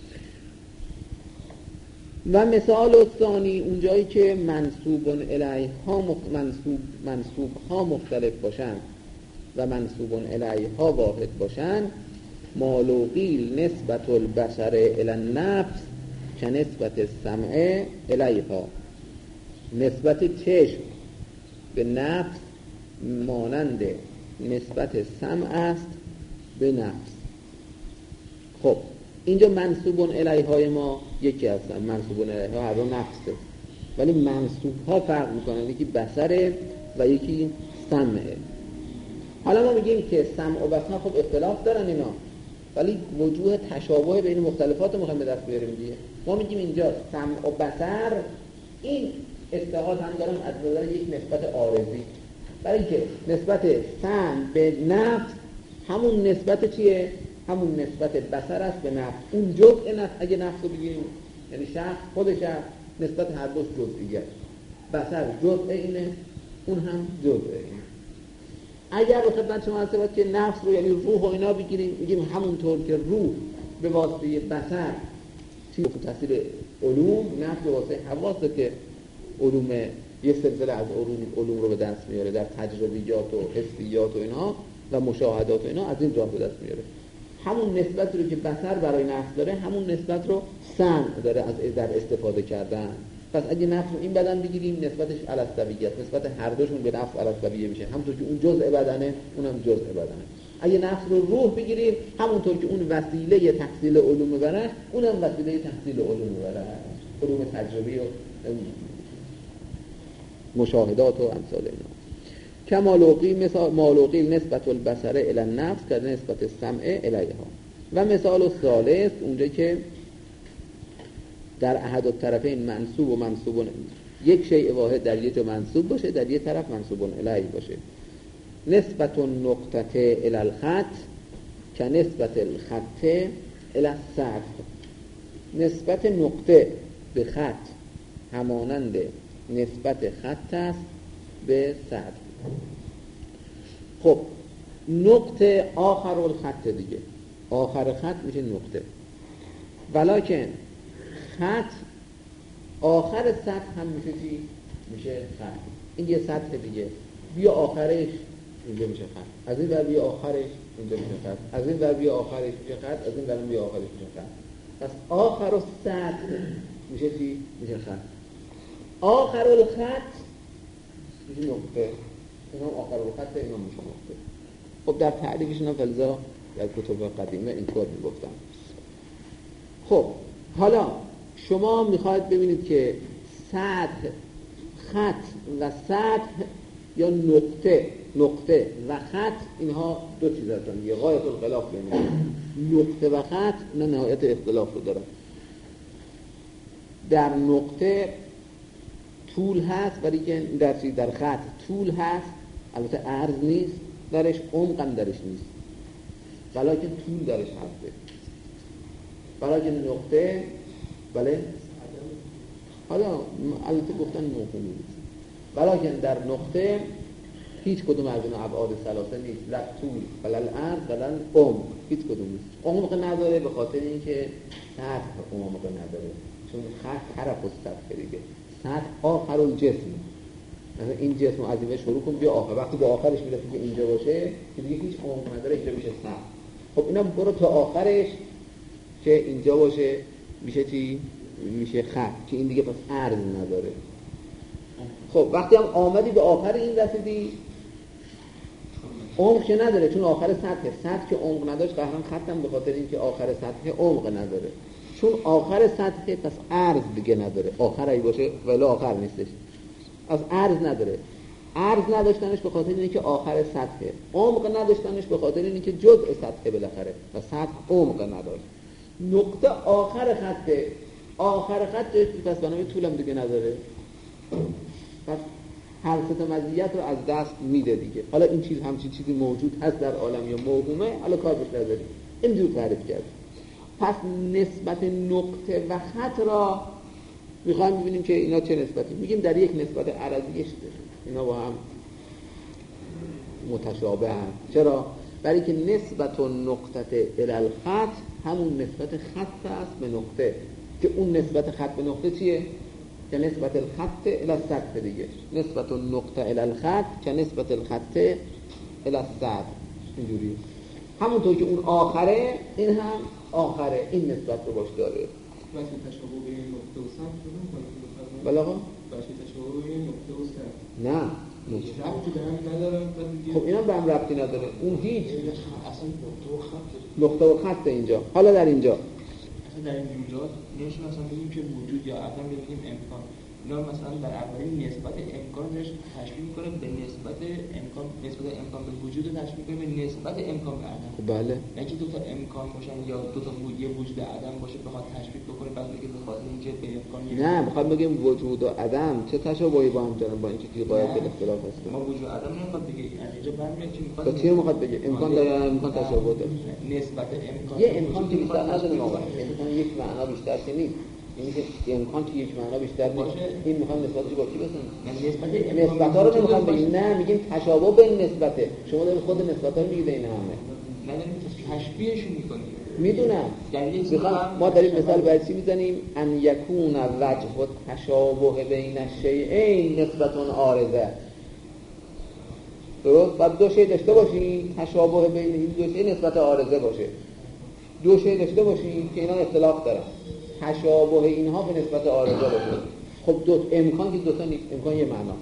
و مثال ثانی اونجایی که منصوب الیه ها منصوب ها مختلف باشن و منصوب الیه ها واحد باشن، مالوقیل نسبت البصر الی النفس که نسبت السمع الیها. نسبت چشم به نفس مانند نسبت سمع است به نفس. خب اینجا منصوب الیه های ما یکی هستن، منصوب الیه ها هر دو نفسه، ولی منصوب ها فرق میکنن، یکی بصره و یکی سمعه. حالا ما میگیم که سمع و بصر خب اختلاف دارن اینا، ولی وجوه تشابه بین مختلفات رو به دست بیاریم دیگه. ما میگیم اینجا سمع و بصر این اتحاد هم دارن از نظر یک نسبت عارضی، برای اینکه نسبت سمع به نفس همون نسبت چیه؟ همون نسبت بصر است به نفس. اون جزء نفس، اگه نفس رو بگیریم یعنی شخص خود شخص، نسبت هر دوش جزئیه. بصر جزء اینه، اون هم جزء اینه. اگر به خدمت شما عرض شود که نفس رو یعنی روح و اینا بگیریم، میگیم همونطور که روح به واسطه بصر چیز تحصیل علوم، نفس به واسطه حواسه که علوم یه سلسله از علوم رو به دست میاره در تجربیات و حسیات و اینها و مشاهدات و اینا، از این راه به دست میاره. همون نسبت رو که بصر برای نفس داره، همون نسبت رو سمع داره در استفاده کردن. پس اگه نفس رو این بدن بگیریم، نسبتش الستویه است، نسبت هر دوشون به نفس الستویه میشه، همونطور که اون جزء بدنه اونم جزء بدنه. اگه نفس رو روح بگیریم، همونطور که اون وسیله تحصیل علوم بره، اونم وسیله تحصیل علوم بره، علوم تجربی و مشاهدات و امثال اینا. مالوقی نسبت البصر الی النفس که نسبت السمع الیها. و مثال ثالث اونجا که در احد الطرفین منصوب و منصوب، یک شیء واحد در یک جا منصوب باشه، در یک طرف منصوب الیه باشه. نسبت النقطه الی الخط که نسبت الخط الی السقف. نسبت نقطه به خط همانند نسبت خط است به سقف. خب نقطه آخر الخط دیگه، آخر خط میشه نقطه، ولکن خط آخر سطح هم میشه چی؟ میشه خط. این یه سطح دیگه، بیا آخرش اینجا میشه خط، از این ور بیا آخرش اینجا میشه خط، از این ور بیا آخرش میشه خط، از این ور بیا آخرش میشه خط. پس آخر السطح میشه چی؟ میشه خط. آخر الخط میشه نقطه. اینا آخر الخط، اینا میشه نقطه. خب در تعریفشون هم فلزا در کتب قدیمه اینطور میگفتن. خب حالا شما میخواید ببینید که سطح، خط و سطح یا نقطه و خط، اینها دو چیز هستن، یه غایت الخلاف بینه. نقطه و خط اینا نهایت اختلاف رو دارن. در نقطه طول هست، ولی که در خط طول هست، البته عرض نیست درش، عمق هم درش نیست، بلکه طول درش هسته. بلکه نقطه بله حالا البته گفتن نقطه نیست، بلکه در نقطه هیچ کدوم از این ابعاد ثلاثه نیست، لا طول ولا العرض ولا عمق، هیچ کدوم نیست. عمق نداره به خاطر اینکه سطح عمق نداره، چون خط طرف و سطح دیگه. سطح آخر الجسم، مثلا این جسم از اینجا شروع کن بیا آخر، وقتی به آخرش میرسی که اینجا باشه که دیگه هیچ عمق نداره، اینجا میشه سطح. خب اینا برو تا آخرش که اینجا باشه میشه چی؟ میشه خط، که این دیگه پس عرض نداره. خب وقتی هم آمدی به آخر این رسیدی، عمق که نداره چون آخر سطحه. سطح که عمق نداشت قهرم ختم، به خاطر اینکه آخر سطحه عمق نداره. چون آخر سطحه پس عرض دیگه نداره. آخر ای باشه ولی آخر نیستش، از عرض نداره. عرض نداشتنش به خاطر اینکه آخر سطحه، عمق نداشتنش به خاطر اینکه جزء سطحه بالاخره و سطح عمق نداره. نقطه آخر خطه، آخر خط پس بنابراین طولم دیگه نداره، پس هر سه مزیت رو از دست میده دیگه. حالا این چیز همچین چیزی موجود هست در عالم یا موهومه، حالا کار بهش نداریم، اینجور تعریف کرد. پس نسبت نقطه و خط را میخوایم ببینیم که اینا چه نسبتی. میگیم در یک نسبت عرضیش اینا با هم متشابه هم. چرا؟ برای که نسبت نقطه الی الخط همون نسبت خط است به نقطه، که اون نسبت خط به نقطه چیه؟ که نسبت الخط الی السطح دیگه. نسبت النقطه الی الخط که نسبت الخط الی السطح. اینجوری همونطور که اون آخره این هم آخره، این نسبت رو باش داره. واسه تشابه بین نقطه و سطح رو بله آقا؟ واسه تشابه بین نقطه و سطح نه ربطی به هم نداره. خب اینا به هم ربطی نداره. اون هیچ اصلا نقطه و خط اینجا. حالا در اینجا مثلا در این جملات نمیشه مثلا بگیم که وجود یا عدم، بگیم امکان. اینا مثلا در اولین نسبت امکانش تشبیه میکنه به نسبت امکان، نسبت امکان به وجود تشبیه میکنه به نسبت امکان به عدم. خب بله، نه که دو تا امکان باشن یا دو تا یه وجود عدم باشه بخواد تشبیه بکنه بعد بگه به خاطر اینکه به امکان نه بخواد بگیم وجود و عدم چه تشابهی با هم دارن، با اینکه که قایت به اختلاف هست. ما وجود عدم نمیخواد بگه، یعنی اینجا برمیاد که میخواد با چی میخواد بگه؟ امکان داره یا امکان تشابه داره؟ نسبت امکان یه امکان که بیشتر نداره واقعا، امکان یک معنا بیشتر که نیست. اینی که امکان که یک معنا بیشتر نیست، این میخوام نسبتش با کی بزنیم؟ نسبت‌ها رو نمیخوام بگیم، نه میگیم تشابه بین نسبته. شما دارید خود نسبت‌ها رو میگید این همه. نه داریم تشبیهش میکنیم. میدونم. یعنی ما داریم مثال برای چی میزنیم؟ ان یکون وجه تشابه بین الشیئین نسبت عارضه. درست؟ بعد دو شی داشته باشیم تشابه بین این دو شی نسبت عارضه باشه. دو شی داشته باشیم که اینا اختلاف دارن، تشابه اینها به نسبت عارضه باشه. خب دو امکان که دو تا نیست، امکان یه معنا.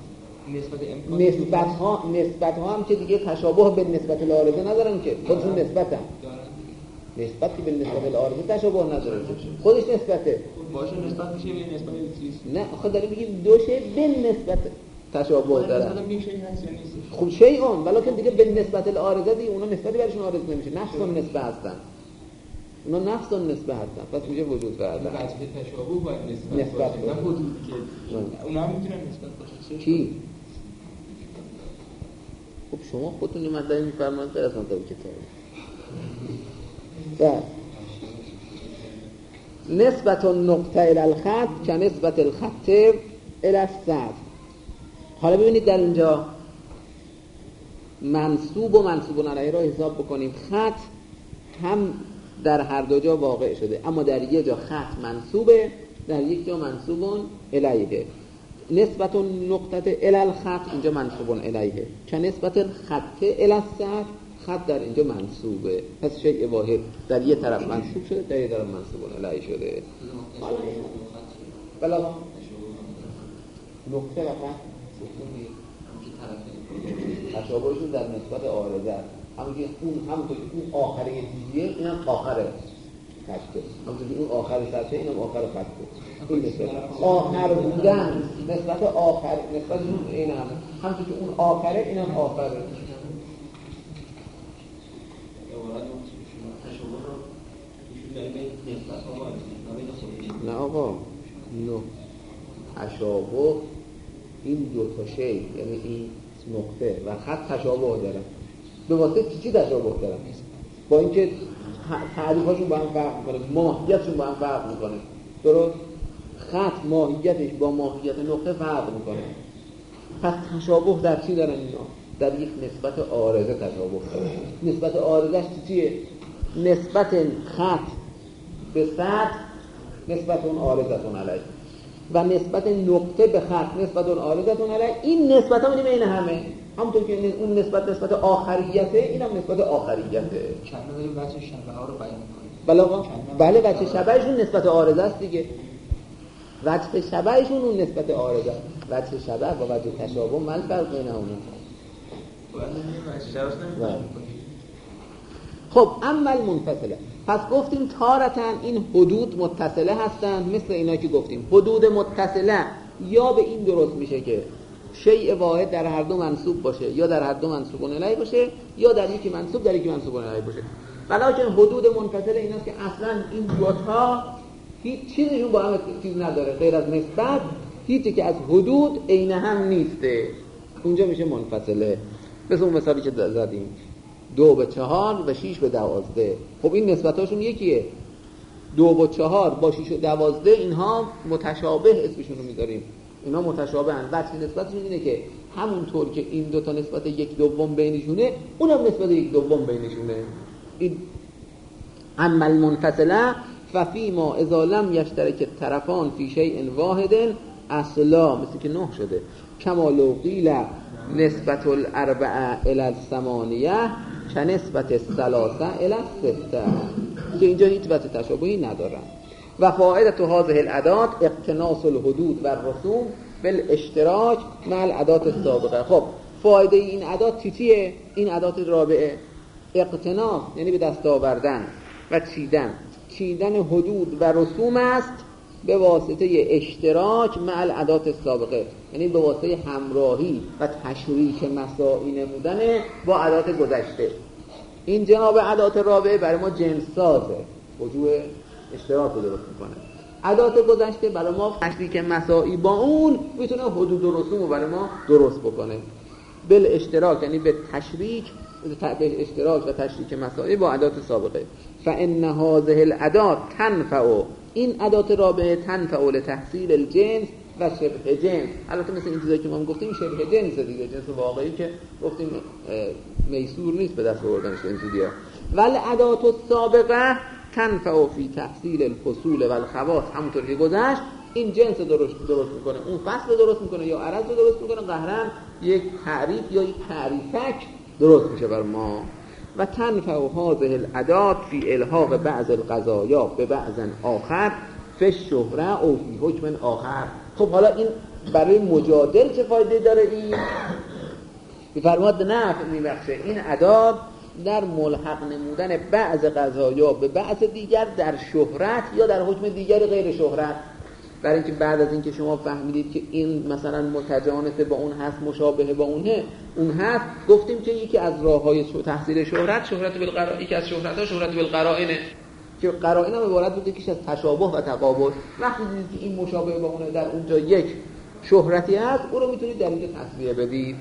نسبت ها هم که دیگه تشابه به نسبت العارضه ندارن که خودشون نسبتن. نسبتی به نسبت العارضه تشابه نداره، خودش نسبته. باشه نسبت میشه به نسبت چیز. نه آخه داریم میگیم دو شی به نسبت تشابه دارن. مثلا یک شی هست یا نیست. خب شی اون ولی دیگه به نسبت العارضه دیگه اونا نسبتی برشون عارض نمیشه، نفس اون نسبت هستن. اونا نفس اون نسبت هستن، پس میشه وجود کردن. وجه تشابه باید نسبت باشه، نه وجود که اونا هم میتونن نسبت باشه. کی؟ خب شما خودتون این مطلبی میفرمایید غیر از اون کتاب. نسبت النقطه الی الخط که نسبت الخط الی السطح. حالا ببینید در اینجا منصوب و منصوب علیه را حساب بکنیم. خط هم در هر دو جا واقع شده، اما در یک جا خط منصوبه، در یک جا منصوب الیه. نسبت النقطه الی الخط اینجا منصوب الیه که نسبت الخط الی السطح خط در اینجا منصوبه، پس شیء واحد در یه طرف منصوب شده، در یه طرف منصوب علیه شده. بلا نقطه و خط تشابهشون در نسبت عارضه است. همونطور که اون آخره دیگه اینم آخره خطه، همونطور که اون آخر خطه اینم آخر خطه. این نسبت آخر بودن نسبت آخر نسبت این همونطور که اون آخره اینم آخره. نه آقا، نه تشابه این دو تا شی، یعنی این نقطه و خط تشابه دارن. به واسطه چی تشابه دارن؟ با اینکه تعریفاشون با هم فرق میکنه، ماهیتشون با هم فرق میکنه. درست؟ خط ماهیتش با ماهیت نقطه فرق میکنه. پس تشابه در چی دارن اینا؟ در یک نسبت عارضه تشابه دارن. نسبت عارضه‌اش چیه؟ نسبت خط به سطح نسبت اون عارضتون علیه و نسبت نقطه به خط نسبت اون عارضتون علیه. این نسبت ها بین همه، همونطور که اون نسبت آخریته، این هم نسبت آخریته. چند داریم وجه شبه ها رو بیان کنیم. بله وجه شبهشون نسبت عارضه است دیگه. وجه شبهشون اون نسبت عارضه. وجه شبه با وجه تشابه مال فرق بین اونها. خب اما المنفصله، پس گفتیم تارتن این حدود متصله هستند، مثل اینا که گفتیم حدود متصله یا به این درست میشه که شیء واحد در هر دو منصوب باشه یا در هر دو منصوب الیه باشه یا در یکی منصوب در یکی منصوب الیه باشه. ولیکن حدود منفصله ایناست که اصلا این دوتا هیچ چیزشون با هم چیز نداره غیر از نسبت، هیچی که از حدود عین هم نیسته، اونجا میشه منفصله. مثل اون مثالی که زدیم 2 به 4 و 6 به 12. خب این نسبتاشون یکیه، 2 با 4 با 6 و 12 اینها متشابه اسمشون رو میذاریم، اینا متشابه هستند. وقتی نسبتشون اینه که همونطور که این دو تا نسبت 1/2 بینشونه، اونم نسبت 1/2 بینشونه. این اما المنفصله ففیما اذا لم یشترک الطرفان فی شیء واحد اصلا، مثل که 9 شده، کما لو قیل نسبت الاربعه الی الثمانیه که نسبت الثلاثه الی السته، که اینجا هیچ وجه تشابهی ندارن. و فائدة هذه الادات اقتناص الحدود و الرسوم بالاشتراک مع الادات السابقه. خب فایده این ادات چیه؟ این ادات رابعه اقتناص یعنی به دست آوردن و چیدن حدود و رسوم است به واسطه اشتراک مع الادات السابقه، یعنی به واسطه همراهی و تشریک مساعی نمودن با ادات گذشته. این جناب ادات رابعه برای ما جنس سازه، وجوه اشتراک رو درست میکنه. ادات گذشته برای ما تشریک مساعی با اون میتونه حدود و رسوم رو برای ما درست بکنه. بل اشتراک یعنی به تشریک، به اشتراک و تشریک مساعی با ادات سابقه. فان هذه الادات تنفع، این ادات رابعه تنفع لتحصیل الجنس و شبه جنس. البته مثل این چیزایی که ما گفتیم شبه جنس دیگه، جنس واقعی که گفتیم میسور نیست به دست آوردنش این چیزا. ولی ادات السابقه تنفع فی تحصیل الفصول و الخواص، همونطور که گذشت این جنس درست میکنه، اون فصل درست میکنه یا عرض درست میکنه، قهرن یک تعریف یا یک تعریفک درست میشه بر ما. و تنفع هذه الادات فی الحاق بعض القضایا به بعض آخر فی الشهره او فی حکم آخر. خب حالا این برای مجادل چه فایده داره؟ این میفرماد نفع میبخشه این ادات در ملحق نمودن بعض قضایا به بعض دیگر در شهرت یا در حکم دیگر غیر شهرت. برای اینکه بعد از اینکه شما فهمیدید که این مثلا متجانس با اون هست، مشابه با اون هست، گفتیم که یکی از راه‌های تحصیل شهرت بالقرائن، یکی از شهرت‌ها شهرت بالقرائنه، که قرائن هم عبارت بوده که از تشابه و تقابل. وقتی دیدید که این مشابه با اونه در اونجا یک شهرتی هست، اون رو میتونید در اینجا تصویه بدید.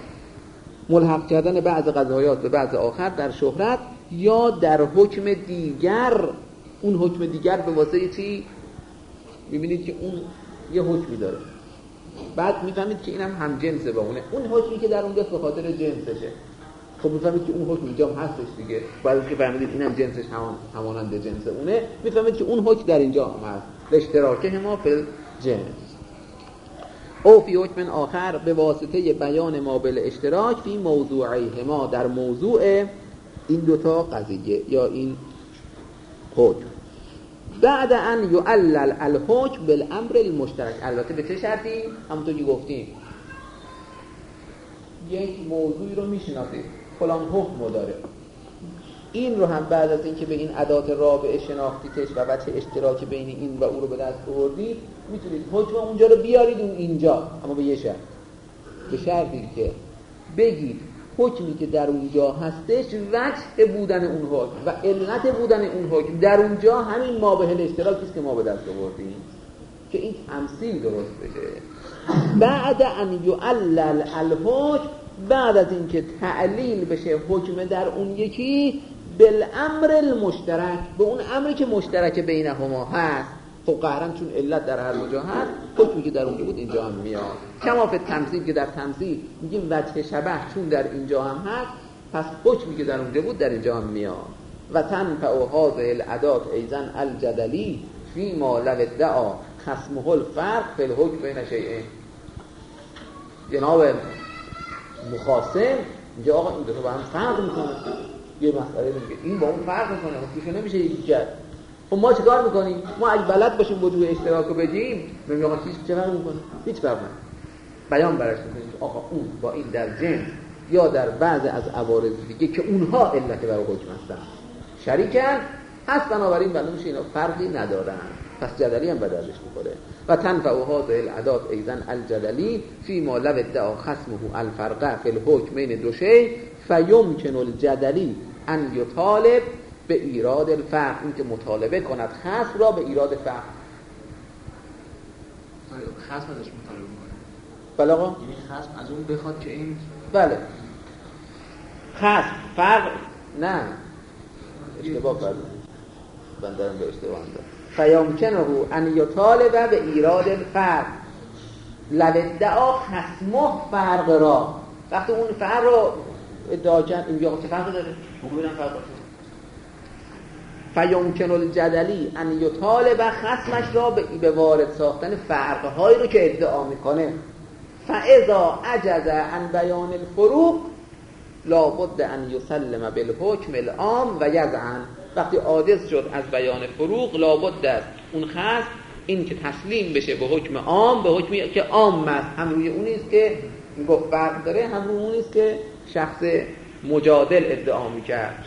ملحق کردن بعض قضایات به بعض آخر در شهرت یا در حکم دیگر. اون حکم دیگر به واسطه چی؟ میبینید که اون یه حکمی داره، بعد میفهمید که اینم هم جنسه با اونه، اون حکمی که در اون دست به خاطر جنسشه. خب میفهمید که اون حکم اینجا هم هستش دیگه، بعد از که فهمیدید اینم جنسش همانند جنس اونه، میفهمید که اون حکم در اینجا هم هست، اشتراکه ما فی الجنس. او فی حکم آخر به واسطه بیان ما بالاشتراک فی موضوعیهما، در موضوع این دوتا قضیه یا این حکم. بعد ان یعلل الحکم بالامر المشترک، البته به چه شرطی؟ همونطور که گفتیم یک موضوعی رو میشناسید، فلان حکم داره، این رو هم بعد از اینکه به این ادات رابعه شناختیتش و وجه اشتراک بین این و او رو به دست آوردید، میتونید حکم اونجا رو بیارید اون اینجا، اما به یه شرط، به شرطی که بگید حکمی که در اونجا هستش وجه بودن اون حکم و علت بودن اون حکم در اونجا همین ما به اشتراکی است که ما به دست آوردیم، که این تمثیل درست بشه. بعد ان یعلل الحکم، بعد از اینکه تعلیل بشه حکم در اون یکی، بالامر المشترک، به اون امری که مشترک بینهما هست. خب قهرن چون علت در هر جا هست، حکمی که در اونجا بود اینجا هم میاد. کما فی تمثیل، که در تمثیل میگیم وجه شبه چون در اینجا هم هست، پس حکمی که در اونجا بود در اینجا هم میاد. و تنفع هذه الادات ایضا الجدلی فیما لو ادعا خصمه الفرق فی الحکم بین شیئین. جناب مخاصم اینجا آقا این دو تا با هم فرق میکنه، یه مسئله میگه این با اون فرق میکنه، خودش نمیشه یک کرد. خب ما چیکار میکنیم؟ ما اگه بلد باشیم وجوه اشتراک رو بگیم، میگیم آقا چه فرق میکنه؟ هیچ فرق نمیکنه. بیان برش میکنیم آقا اون با این در جنس یا در بعض از عوارض دیگه که اونها علت برای حکم هستن شریکن، هست، بنابراین معلوم میشه اینا فرقی ندارن، پس جدلی هم به دردش میخوره. و تنفع هذه الادات ایضا الجدلی فیما لو ادعا خصمه الفرق فی الحکم بین دو شیء فیمکن الجدلی ان یطالب به ایراد الفرق، این که مطالبه کند خصم را به ایراد فرق. خصم ازش مطالبه کنه. بله آقا، یعنی خصم از اون بخواد که این، بله خصم فرق نه اشتباه کردم، بندرم به اشتباه انداختم. فیمکنه ان یطالب به ایراد الفرق لو ادعا خصمه فرق را، وقتی اون فرق رو ادعا کرد این چه فرقی داره؟ بگو فرق داره. فیمکن الجدلی ان یطالب خصمش را به وارد ساختن فرق‌هایی رو که ادعا میکنه. فاذا عجز عن بیان الفروق لابد ان یسلم بالحکم العام و یذعن، وقتی عاجز شد از بیان فروق لابد است اون خصم این که تسلیم بشه به حکم عام، به حکمی که عام است، هم روی اونی است که میگفت فرق داره، هم روی اونی است که شخص مجادل ادعا میکرد.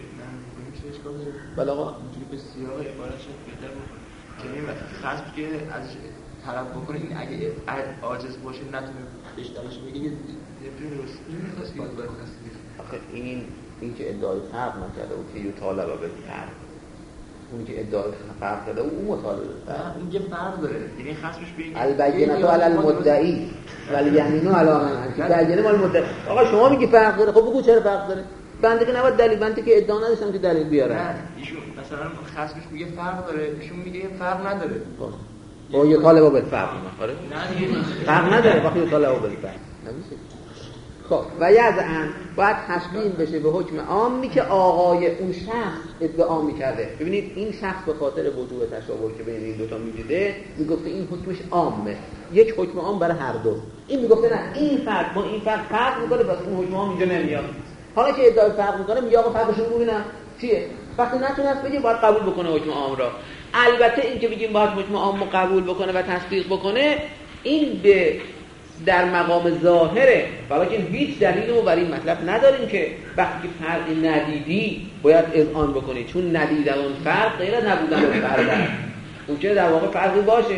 بله آقا، اینجوری به سیاق عبارتش بهتر بکنه که این خصم که از طرف بکنه این اگه عاجز باشه نتونه اشتراکش بگه یه درست می‌خواست باید برخواست. آخه این که ادعای فرق نکرده او که یطالب به فرق، اون که ادعای فرق کرده او مطالبه فرق، این که فرق داره، یعنی خصمش بگه البینه علی المدعی والیمین علی من انکر، بینه مال مدعی. آقا شما میگی فرق داره، خب بگو چرا فرق داره. بنده که نباید دلیل، بنده که ادعا نداشتم که دلیل بیاره. نه ایشون مثلا خصمش میگه فرق داره، ایشون میگه فرق نداره. با یطالب بالفرق آره؟ نه دیگه فرق نداره، وقتی یطالب بالفرق نمیشه. خب و یذعن باید تشبیه بشه به حکم عامی که آقای اون شخص ادعا میکرده. ببینید این شخص به خاطر وجود تشابه که بین این دوتا میدیده میگفته این حکمش عامه، یک حکم عام برای هر دو. این میگفته نه این فرق با این فرق میکنه، پس اون حکم عام اینجا نمیاد. حالا که ادعای فرق میکنه میگه آقا فرقشون ببینم چیه. وقتی نتونست بگه باید قبول بکنه حکم عام را. البته این که بگیم باید حکم عام رو قبول بکنه و تصدیق بکنه، این به در مقام ظاهره، ولیکن هیچ دلیلی رو برای این مطلب نداریم که وقتی فرقی ندیدی باید اذعان بکنی، چون ندیدن اون فرق غیر از نبودن اون فرق است. ممکنه در واقع فرقی باشه،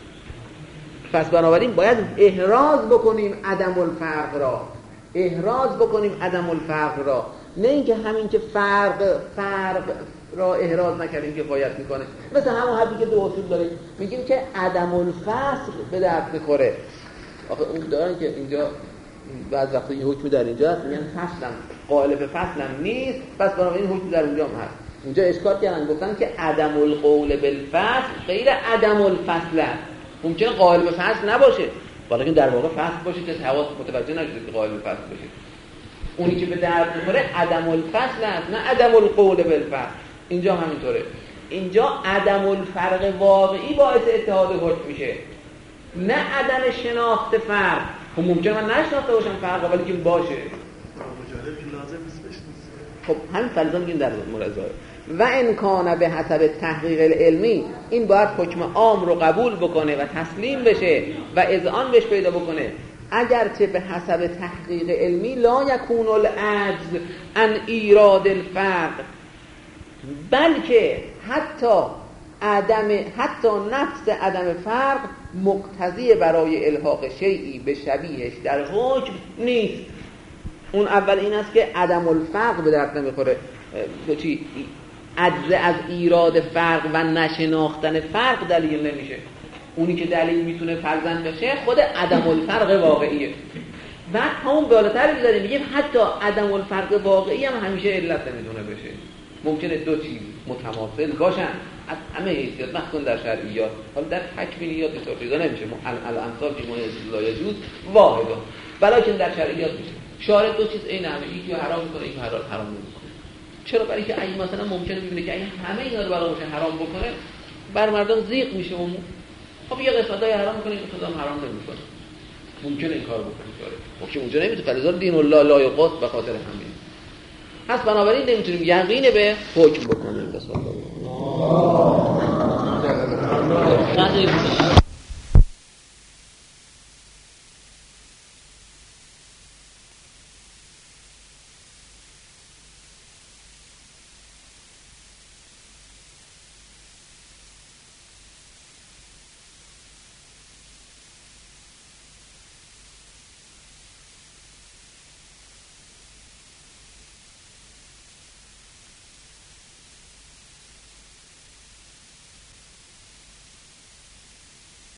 پس بنابراین باید احراز بکنیم عدم الفرق را، احراز بکنیم عدم الفرق را، نه اینکه همین که فرق را احراز نکردیم کفایت میکنه. مثل همون حدی که دو اصول داریم، میگیم که عدم الفصل به درد میخوره. آخه اون دارن که اینجا بعض وقتا یه حکمی در اینجا هست میگن فصلم قائل به فصلم نیست، پس بنابراین حکمی در اونجا هم هست. اونجا اشکال کردن گفتن که عدم القول بالفصل غیر عدم الفصل است. ممکنه قائل به فصل نباشه ولیکن در واقع فصل باشه که حواس متوجه نشده که قائل به فصل باشه. اونی که به درد میخوره عدم الفصل است نه عدم القول بالفصل. اینجا همینطوره، اینجا عدم الفرق واقعی باعث اتحاد حکم میشه، نه عدم شناخت فرق. خب ممکنه من نشناخته باشم فرق ولی که باشه. مجالب لازم نیست خب همین فلزا میگیم در مورد ظاهر. و ان کان به حسب تحقیق العلمی، این باید حکم عام رو قبول بکنه و تسلیم بشه و اذعان بهش پیدا بکنه. اگرچه به حسب تحقیق علمی لا یکون العجز عن ایراد الفرق، بلکه حتی نفس عدم فرق مقتضی برای الحاق شیئی به شبیهش در حکم نیست. اون اول این است که عدم الفرق به درد نمیخوره. عجز از ایراد فرق و نشناختن فرق دلیل نمیشه. اونی که دلیل میتونه فرزند بشه خود عدم الفرق واقعیه. بعد همون بالاتر میذاریم میگیم حتی عدم الفرق واقعی هم همیشه علت نمیتونه بشه. ممکنه دو چیز متماثل باشن از همه حیثیت، مخصوصا در شرعیات. حالا در تکوینیات اینطور چیزا نمیشه. الامثال فی ما لا یجوز واحد، بلکه در شرعیات میشه. شارع دو چیز عین همه، یکی حرام میکنه یکی حرام نمیکنه. چرا؟ برای که اگه مثلا ممکنه ببینه که اگه همه اینا رو برای حرام بکنه بر مردم ضیق میشه. اون خب یه قسمتای حرام میکنه یه قسمتام حرام نمیکنه. ممکنه این کارو بکنه شارع. خب که اونجا نمیتونه، فلذا دین الله لا یقص به خاطر همین. پس بنابراین نمیتونیم یقین به حکم بکنیم. بسم الله.